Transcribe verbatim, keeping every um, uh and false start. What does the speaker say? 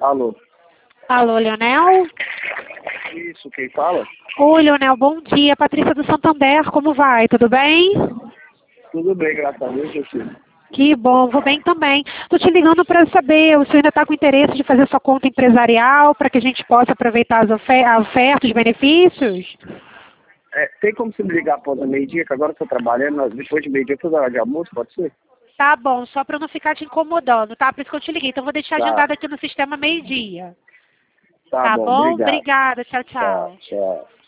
Alô? Alô, Leonel? Isso, quem fala? Oi, Leonel, bom dia. Patrícia do Santander, como vai? Tudo bem? Tudo bem, graças a Deus, meu filho. Que bom, vou bem também. Estou te ligando para saber, o senhor ainda está com interesse de fazer sua conta empresarial para que a gente possa aproveitar as ofer a oferta, os benefícios? É, tem como você me ligar após o meio-dia, que agora eu estou trabalhando, mas depois de meio-dia, toda hora de almoço, pode ser? Tá bom, só para eu não ficar te incomodando, tá? Por isso que eu te liguei. Então vou deixar Tá, agendado aqui no sistema meio-dia. tá Tá bom, bom? obrigado. Obrigada, tchau, Tchau, tchau. tchau.